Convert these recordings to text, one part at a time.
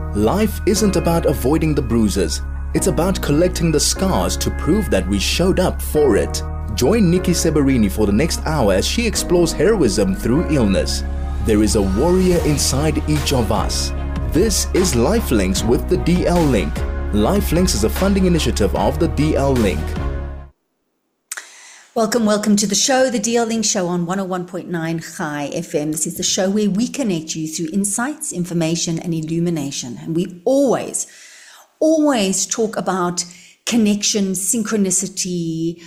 Life isn't about avoiding the bruises. It's about collecting the scars to prove that we showed up for it. Join Nikki Seberini for the next hour as she explores heroism through illness. There is a warrior inside each of us. This is Lifelinks with the DL Link. Lifelinks is a funding initiative of the DL Link. Welcome to the show, the DL Link Show on 101.9 Chai FM. This is the show where we connect you through insights, information, and illumination. And we always talk about connection, synchronicity,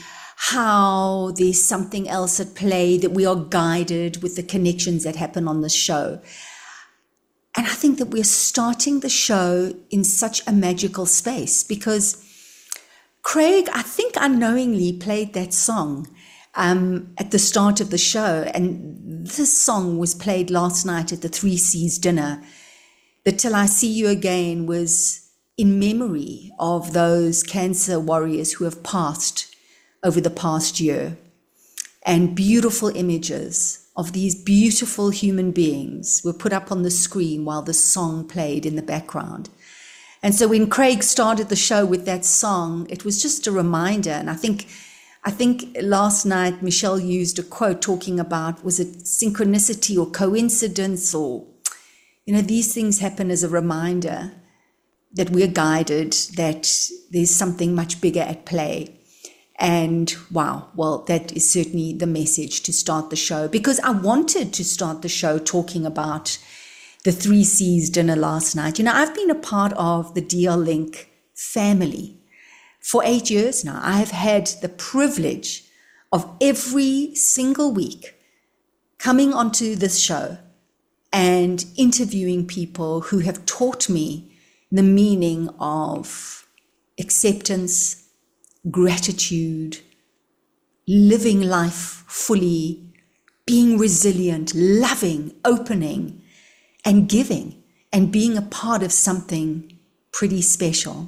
how there's something else at play, that we are guided with the connections that happen on the show. And I think that we're starting the show in such a magical space because Craig, I think unknowingly played that song at the start of the show. And this song was played last night at the Three Seas dinner. The Till I See You Again was in memory of those cancer warriors who have passed over the past year. And beautiful images of these beautiful human beings were put up on the screen while the song played in the background. And so when Craig started the show with that song, it was just a reminder. And I think last night Michelle used a quote talking about, was it synchronicity or coincidence, or, these things happen as a reminder that we're guided, that there's something much bigger at play. And wow, well, that is certainly the message to start the show, because I wanted to start the show talking about the Three Seas dinner last night. I've been a part of the DL Link family for 8 years now. I have had the privilege of every single week coming onto this show and interviewing people who have taught me the meaning of acceptance, gratitude, living life fully, being resilient, loving, opening, and giving, and being a part of something pretty special.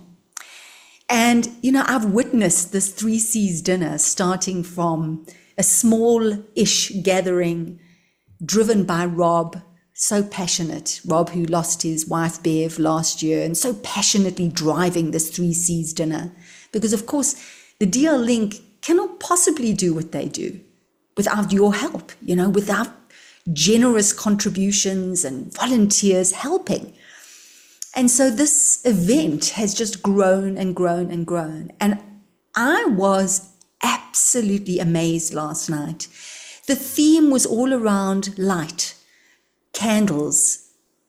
And, I've witnessed this Three Seas dinner starting from a small-ish gathering driven by Rob, so passionate, Rob who lost his wife Bev last year, and so passionately driving this Three Seas dinner. Because, of course, the DL Link cannot possibly do what they do without your help, without generous contributions and volunteers helping. And so this event has just grown and grown and grown. And I was absolutely amazed last night. The theme was all around light, candles,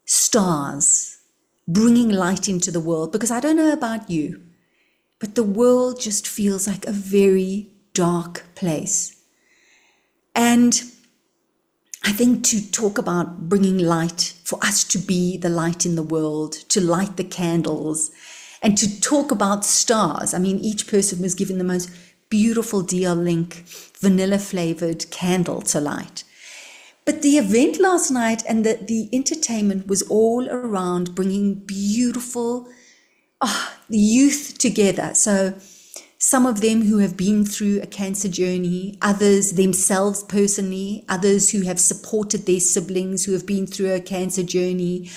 stars, bringing light into the world. Because I don't know about you, but the world just feels like a very dark place. And I think to talk about bringing light, for us to be the light in the world, to light the candles, and to talk about stars. Each person was given the most beautiful DL Link vanilla flavored candle to light. But the event last night and the entertainment was all around bringing beautiful youth together. So some of them who have been through a cancer journey, others themselves personally, others who have supported their siblings who have been through a cancer journey,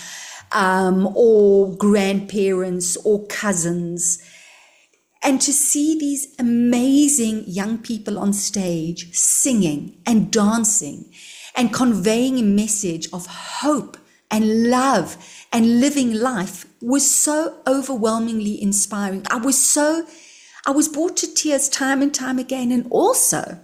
or grandparents or cousins. And to see these amazing young people on stage singing and dancing and conveying a message of hope and love and living life was so overwhelmingly inspiring. I was brought to tears time and time again, and also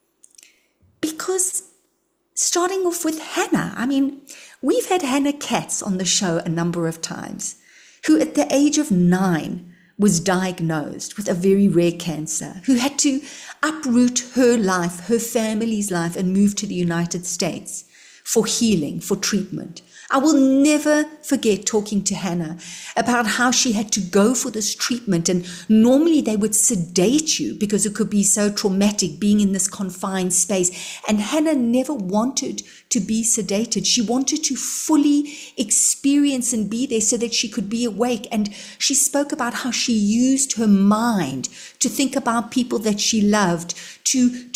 because starting off with Hannah, we've had Hannah Katz on the show a number of times, who at the age of 9 was diagnosed with a very rare cancer, who had to uproot her life, her family's life, and move to the United States for healing, for treatment. I will never forget talking to Hannah about how she had to go for this treatment, and normally they would sedate you because it could be so traumatic being in this confined space. And Hannah never wanted to be sedated. She wanted to fully experience and be there so that she could be awake. And she spoke about how she used her mind to think about people that she loved, to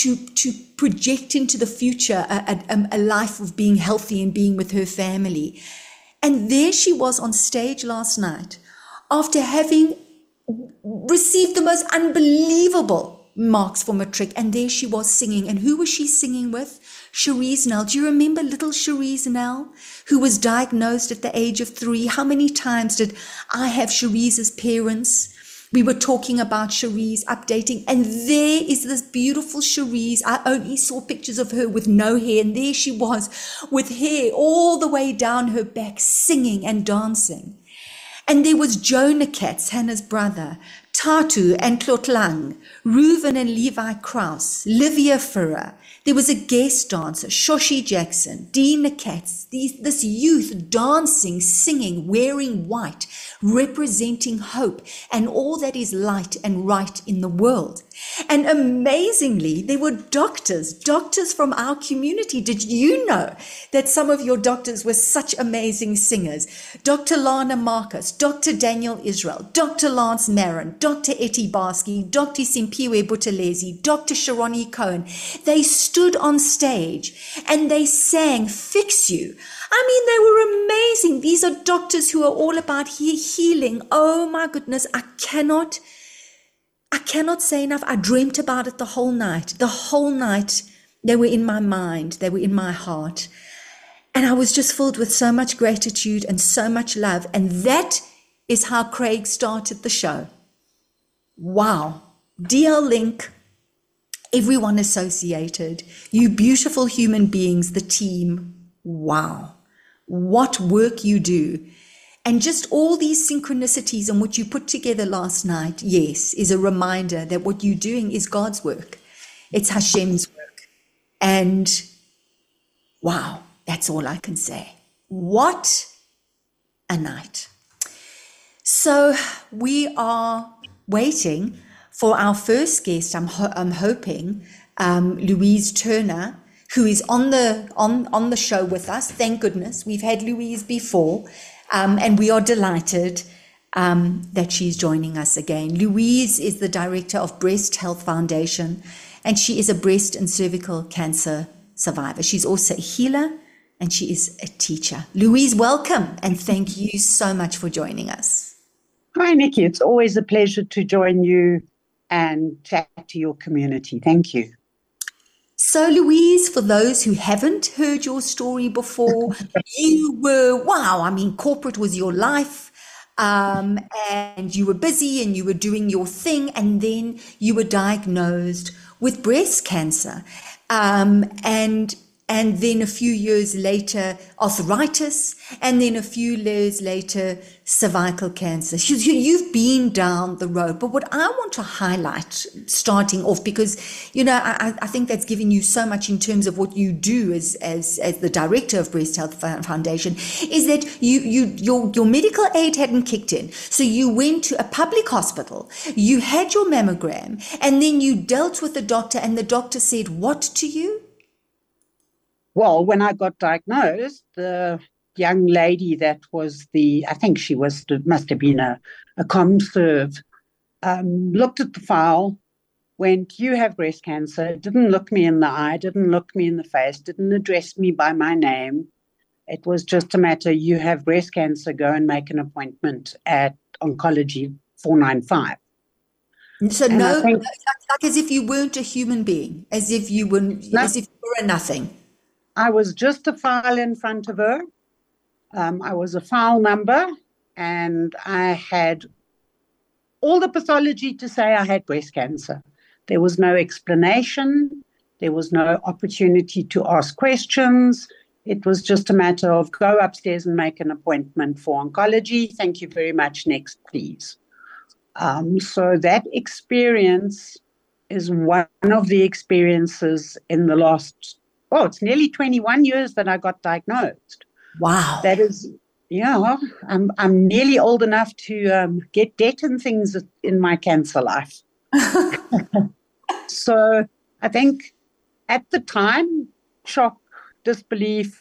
project into the future a life of being healthy and being with her family. And there she was on stage last night after having received the most unbelievable marks for matric. And there she was singing. And who was she singing with? Cherise Nell. Do you remember little Cherise Nell, who was diagnosed at the age of 3? How many times did I have Cherise's parents? We were talking about Cherise, updating, and there is this beautiful Cherise. I only saw pictures of her with no hair, and there she was with hair all the way down her back, singing and dancing. And there was Jonah Katz, Hannah's brother, Tatu and Tlotlang, Reuven and Levi Krause, Livia Furrer. There was a guest dancer, Shoshi Jackson, Dina Katz, this youth dancing, singing, wearing white, representing hope and all that is light and right in the world. And amazingly, there were doctors from our community. Did you know that some of your doctors were such amazing singers? Dr. Lana Marcus, Dr. Daniel Israel, Dr. Lance Marin, Dr. Eti Baski, Dr. Simpiwe Buthelezi, Dr. Sharoni Cohen. They stood on stage and they sang Fix You. I mean, they were amazing. These are doctors who are all about healing. Oh my goodness, I cannot say enough. I dreamt about it the whole night. The whole night, they were in my mind. They were in my heart. And I was just filled with so much gratitude and so much love. And that is how Craig started the show. Wow. DL Link, everyone associated, you beautiful human beings, the team. Wow. What work you do. And just all these synchronicities and what you put together last night, yes, is a reminder that what you're doing is God's work. It's Hashem's work. And wow, that's all I can say. What a night. So we are waiting for our first guest. I'm hoping Louise Turner, who is on the show with us. Thank goodness. We've had Louise before. And we are delighted that she's joining us again. Louise is the director of Breast Health Foundation, and she is a breast and cervical cancer survivor. She's also a healer, and she is a teacher. Louise, welcome, and thank you so much for joining us. Hi, Nikki. It's always a pleasure to join you and chat to your community. Thank you. So, Louise, for those who haven't heard your story before, you were, corporate was your life, and you were busy and you were doing your thing, and then you were diagnosed with breast cancer, and then a few years later, arthritis, and then a few years later, cervical cancer. You've been down the road. But what I want to highlight, starting off, because, I think that's given you so much in terms of what you do as the director of Breast Health Foundation, is that your medical aid hadn't kicked in. So you went to a public hospital, you had your mammogram, and then you dealt with the doctor, and the doctor said what to you? Well, when I got diagnosed, the young lady that was must have been a ComServe, looked at the file, went, you have breast cancer, didn't look me in the eye, didn't look me in the face, didn't address me by my name. It was just a matter, you have breast cancer, go and make an appointment at Oncology 495. So like as if you weren't a human being, as if you were a nothing. I was just a file in front of her. I was a file number, and I had all the pathology to say I had breast cancer. There was no explanation. There was no opportunity to ask questions. It was just a matter of go upstairs and make an appointment for oncology. Thank you very much. Next, please. So that experience is one of the experiences in the last it's nearly 21 years that I got diagnosed. Wow. That is, I'm nearly old enough to get debt and things in my cancer life. So I think at the time, shock, disbelief,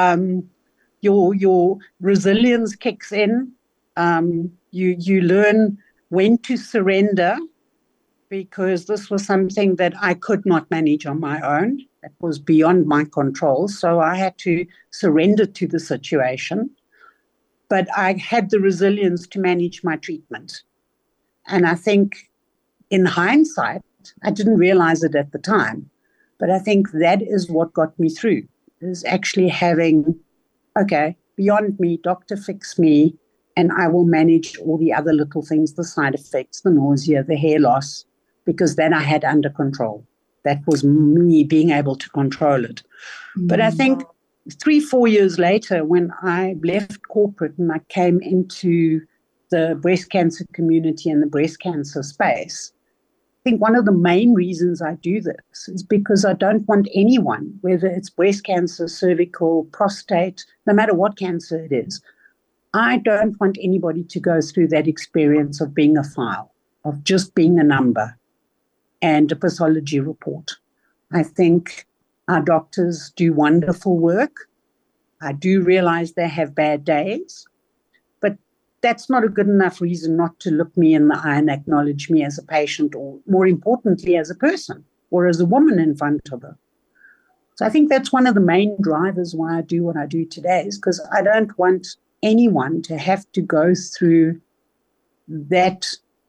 your resilience kicks in. You learn when to surrender, because this was something that I could not manage on my own. It was beyond my control. So I had to surrender to the situation. but I had the resilience to manage my treatment. And I think in hindsight, I didn't realize it at the time, but I think that is what got me through, is actually having, okay, beyond me, doctor, fix me, and I will manage all the other little things, the side effects, the nausea, the hair loss, because then I had under control. That was me being able to control it. But I think 3-4 years later, when I left corporate and I came into the breast cancer community and the breast cancer space, I think one of the main reasons I do this is because I don't want anyone, whether it's breast cancer, cervical, prostate, no matter what cancer it is, I don't want anybody to go through that experience of being a file, of just being a number and a pathology report. I think our doctors do wonderful work. I do realize they have bad days, but that's not a good enough reason not to look me in the eye and acknowledge me as a patient, or more importantly, as a person or as a woman in front of her. So I think that's one of the main drivers why I do what I do today, is because I don't want anyone to have to go through that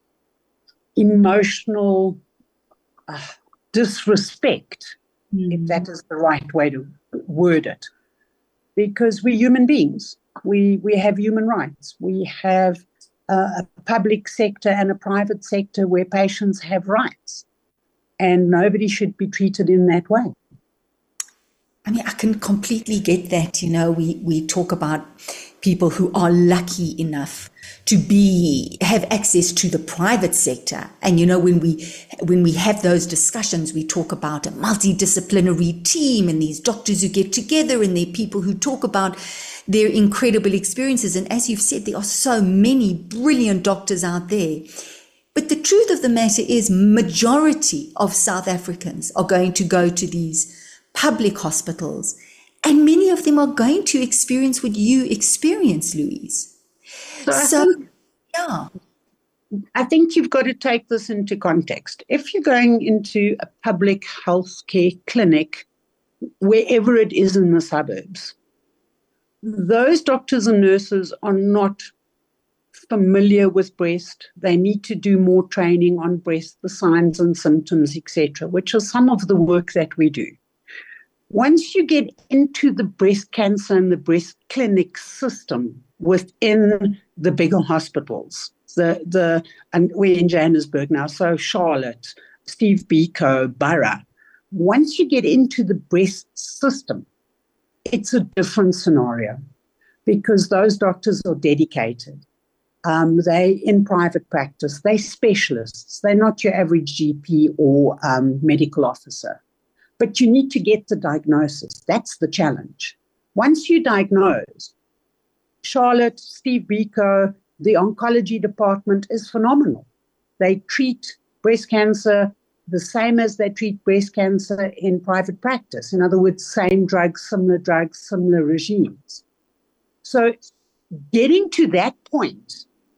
emotional disrespect, if that is the right way to word it. Because we're human beings. We have human rights. We have a public sector and a private sector where patients have rights. And nobody should be treated in that way. I mean, I can completely get that. You know, we talk about people who are lucky enough to have access to the private sector. And, you know, when we have those discussions, we talk about a multidisciplinary team and these doctors who get together and there are people who talk about their incredible experiences. And as you've said, there are so many brilliant doctors out there. But the truth of the matter is, majority of South Africans are going to go to these public hospitals, and many of them are going to experience what you experience, Louise. I think you've got to take this into context. If you're going into a public healthcare clinic, wherever it is in the suburbs, those doctors and nurses are not familiar with breast. They need to do more training on breast, the signs and symptoms, etc., which is some of the work that we do. Once you get into the breast cancer and the breast clinic system within the bigger hospitals, and we're in Johannesburg now, so Charlotte, Steve Biko, Borough, once you get into the breast system, it's a different scenario because those doctors are dedicated. They in private practice, they're specialists. They're not your average GP or medical officer. But you need to get the diagnosis. That's the challenge. Once you diagnose, Charlotte, Steve Biko, the oncology department is phenomenal. They treat breast cancer the same as they treat breast cancer in private practice. In other words, same drugs, similar regimes. So getting to that point,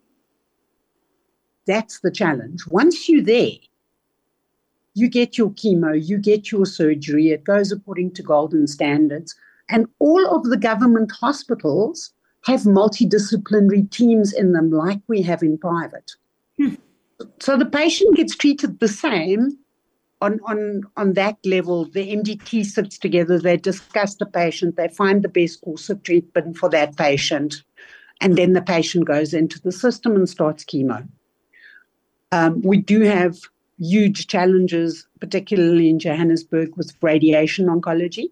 that's the challenge. Once you're there, you get your chemo, you get your surgery, it goes according to golden standards. And all of the government hospitals have multidisciplinary teams in them like we have in private. So the patient gets treated the same on that level. The MDT sits together, they discuss the patient, they find the best course of treatment for that patient, and then the patient goes into the system and starts chemo. We do have huge challenges, particularly in Johannesburg, with radiation oncology,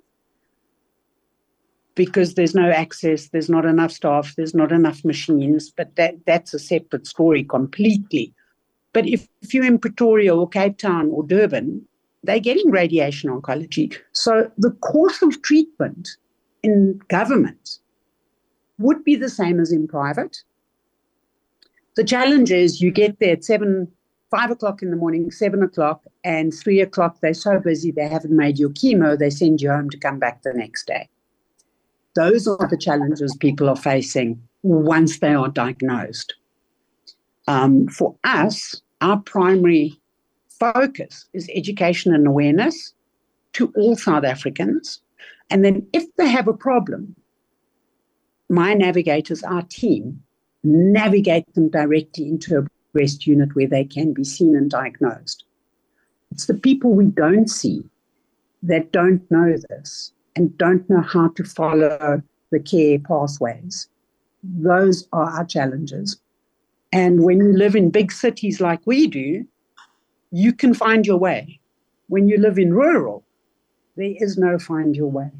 because there's no access, there's not enough staff, there's not enough machines, but that's a separate story completely. But if you're in Pretoria or Cape Town or Durban, they're getting radiation oncology. So the course of treatment in government would be the same as in private. The challenge is you get there at 5 o'clock in the morning, 7 o'clock, and 3 o'clock, they're so busy they haven't made your chemo, they send you home to come back the next day. Those are the challenges people are facing once they are diagnosed. For us, our primary focus is education and awareness to all South Africans. And then if they have a problem, my navigators, our team, navigate them directly into a breast unit where they can be seen and diagnosed. It's the people we don't see that don't know this and don't know how to follow the care pathways. Those are our challenges. And when you live in big cities like we do, you can find your way. When you live in rural, there is no find your way.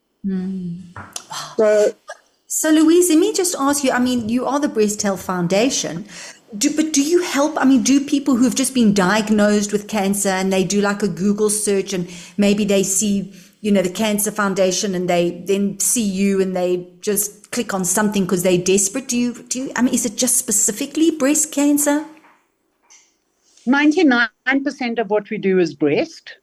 So Louise, let me just ask you, I mean, you are the Breast Health Foundation, but do you help, I mean, do people who have just been diagnosed with cancer and they do like a Google search and maybe they see, you know, the Cancer Foundation and they then see you and they just click on something because they're desperate? Do you, I mean, is it just specifically breast cancer? 99% of what we do is breast,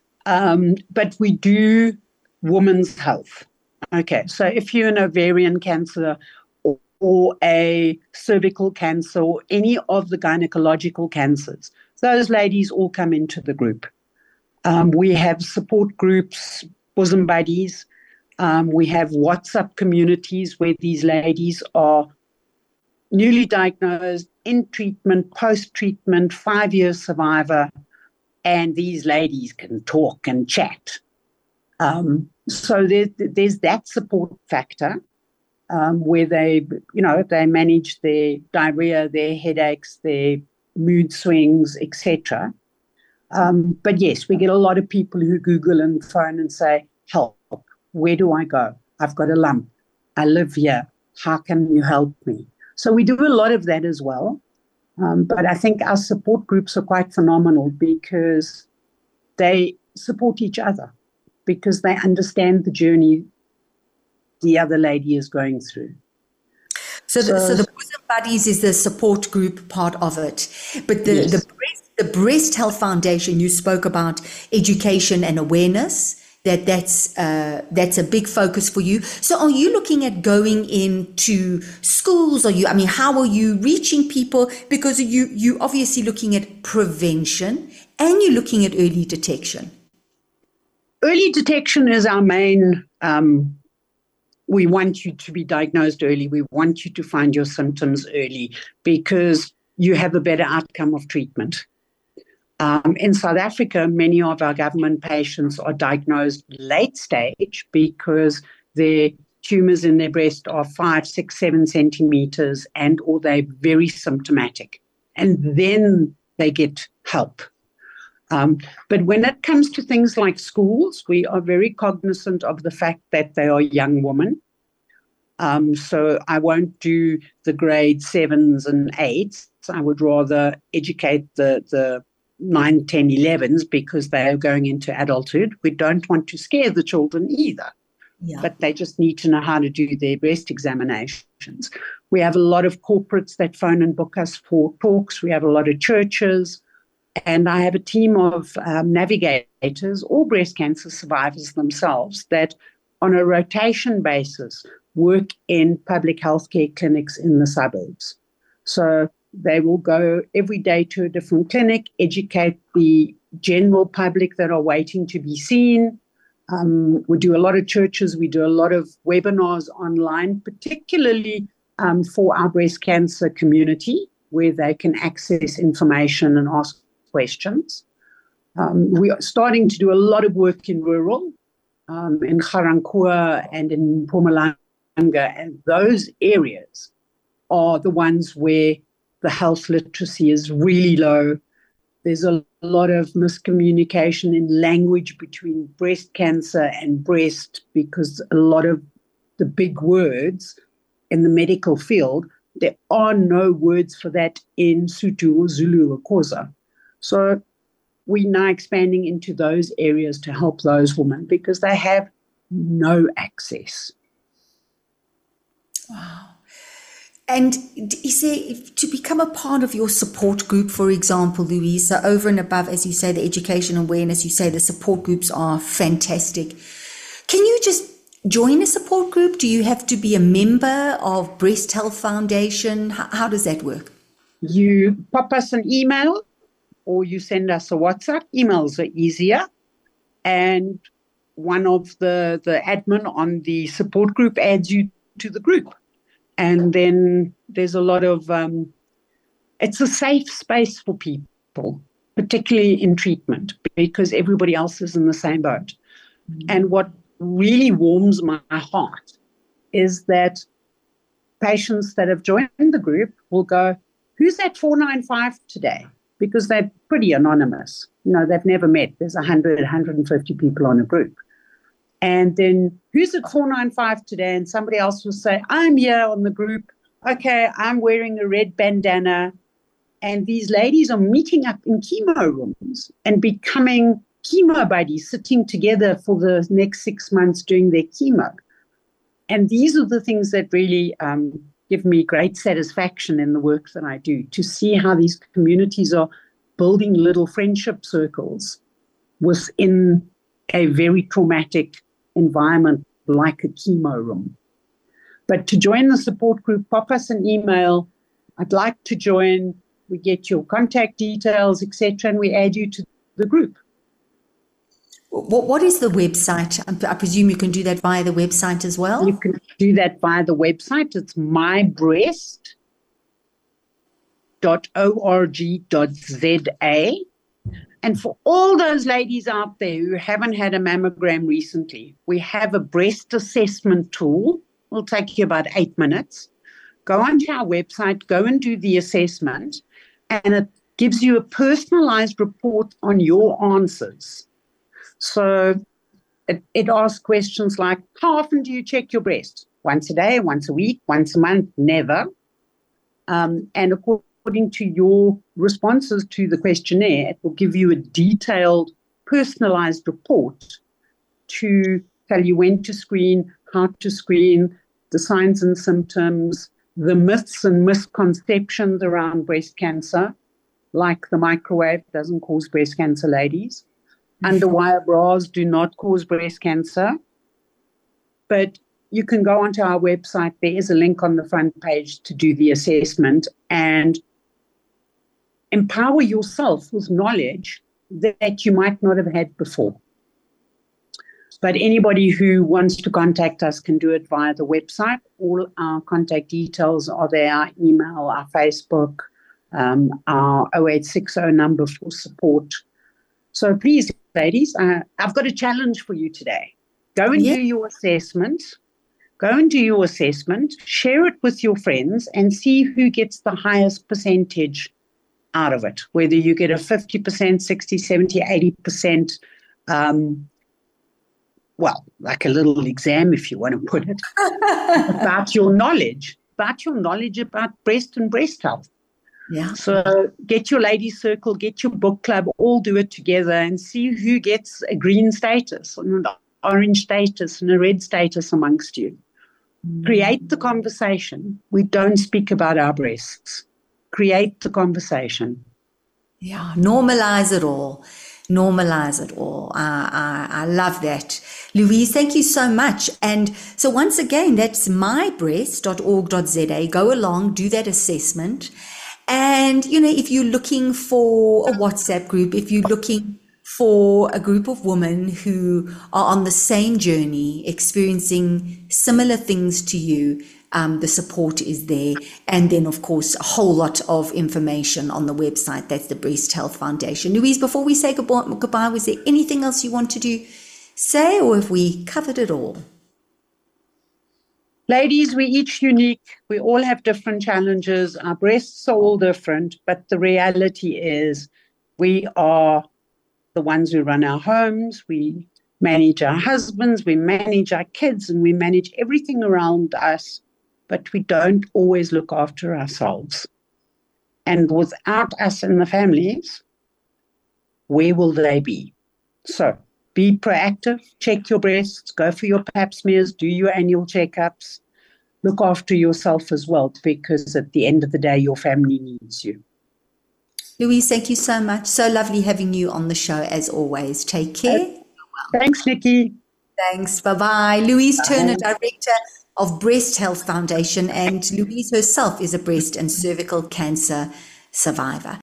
but we do women's health. Okay, so if you're an ovarian cancer or a cervical cancer or any of the gynecological cancers, those ladies all come into the group. We have support groups, bosom buddies. We have WhatsApp communities where these ladies are newly diagnosed, in treatment, post-treatment, 5-year survivor, and these ladies can talk and chat. So there's that support factor where they manage their diarrhea, their headaches, their mood swings, etc. But yes, we get a lot of people who Google and phone and say, help, where do I go? I've got a lump. I live here. How can you help me? So we do a lot of that as well. But I think our support groups are quite phenomenal because they support each other, because they understand the journey the other lady is going through. So the Bosom Buddies is the support group part of it. But the Breast Health Foundation, you spoke about education and awareness, that's a big focus for you. So are you looking at going into schools? How are you reaching people? Because you obviously looking at prevention and you're looking at early detection. Early detection is our main, we want you to be diagnosed early. We want you to find your symptoms early because you have a better outcome of treatment. In South Africa, many of our government patients are diagnosed late stage because their tumors in their breast are 5, 6, 7 centimeters or they're very symptomatic. And then they get help. But when it comes to things like schools, we are very cognizant of the fact that they are young women. So I won't do the grade 7s and 8s. I would rather educate the 9, 10, 11s because they are going into adulthood. We don't want to scare the children either. Yeah. But they just need to know how to do their breast examinations. We have a lot of corporates that phone and book us for talks. We have a lot of churches. And I have a team of navigators, all breast cancer survivors themselves, that on a rotation basis work in public healthcare clinics in the suburbs. So they will go every day to a different clinic, educate the general public that are waiting to be seen. We do a lot of churches. We do a lot of webinars online, particularly for our breast cancer community, where they can access information and ask questions. We are starting to do a lot of work in rural, in Ga-Rankuwa and in Mpumalanga, and those areas are the ones where the health literacy is really low. There's a lot of miscommunication in language between breast cancer and breast because a lot of the big words in the medical field, there are no words for that in Sotho or Zulu or Xhosa. So we're now expanding into those areas to help those women because they have no access. Wow. And is there, to become a part of your support group, for example, Louise, so over and above, as you say, the education awareness, you say the support groups are fantastic. Can you just join a support group? Do you have to be a member of Breast Health Foundation? How does that work? You pop us an email or you send us a WhatsApp. Emails are easier. And one of the admin on the support group adds you to the group. And then there's a lot of, it's a safe space for people, particularly in treatment, because everybody else is in the same boat. Mm-hmm. And what really warms my heart is that patients that have joined the group will go, who's that 495 today? Because they're pretty anonymous. They've never met. There's 100, 150 people on a group. And then, who's at 495 today? And somebody else will say, I'm here on the group. Okay, I'm wearing a red bandana. And these ladies are meeting up in chemo rooms and becoming chemo buddies, sitting together for the next 6 months doing their chemo. And these are the things that really give me great satisfaction in the work that I do, to see how these communities are building little friendship circles within a very traumatic environment like a chemo room. But to join the support group, pop us an email. I'd like to join. We get your contact details, etc., and we add you to the group. What is the website? I presume you can do that via the website as well? You can do that via the website. It's mybreast.org.za. And for all those ladies out there who haven't had a mammogram recently, we have a breast assessment tool. It'll take you about 8 minutes. Go onto our website, go and do the assessment, and it gives you a personalized report on your answers. So it asks questions like, how often do you check your breast? Once a day, once a week, once a month, never. And according to your responses to the questionnaire, it will give you a detailed, personalized report to tell you when to screen, how to screen, the signs and symptoms, the myths and misconceptions around breast cancer, like the microwave doesn't cause breast cancer, ladies. Underwire bras do not cause breast cancer. But you can go onto our website. There is a link on the front page to do the assessment and empower yourself with knowledge that you might not have had before. But anybody who wants to contact us can do it via the website. All our contact details are there, our email, our Facebook, our 0860 number for support. So please, ladies, I've got a challenge for you today. Go and do your assessment. Go and do your assessment, share it with your friends, and see who gets the highest percentage out of it, whether you get a 50%, 60, 70, 80%, like a little exam, if you want to put it, about your knowledge about breast and breast health. Yeah. So get your ladies circle, get your book club, all do it together and see who gets a green status and an orange status and a red status amongst you. Create the conversation. We don't speak about our breasts. Create the conversation. Yeah, normalize it all. Normalize it all. I love that. Louise, thank you so much. And so once again, that's mybreast.org.za. Go along, do that assessment. And, if you're looking for a WhatsApp group, if you're looking for a group of women who are on the same journey, experiencing similar things to you, the support is there. And then, of course, a whole lot of information on the website. That's the Breast Health Foundation. Louise, before we say goodbye, was there anything else you wanted to say, or have we covered it all? Ladies, we're each unique. We all have different challenges. Our breasts are all different, but the reality is we are the ones who run our homes. We manage our husbands, we manage our kids, and we manage everything around us, but we don't always look after ourselves. And without us and the families, where will they be? So be proactive, check your breasts, go for your pap smears, do your annual checkups, look after yourself as well, because at the end of the day, your family needs you. Louise, thank you so much. So lovely having you on the show as always. Take care. Thanks, Nikki. Thanks. Bye-bye. Louise Turner, Director of Breast Health Foundation, and Louise herself is a breast and cervical cancer survivor.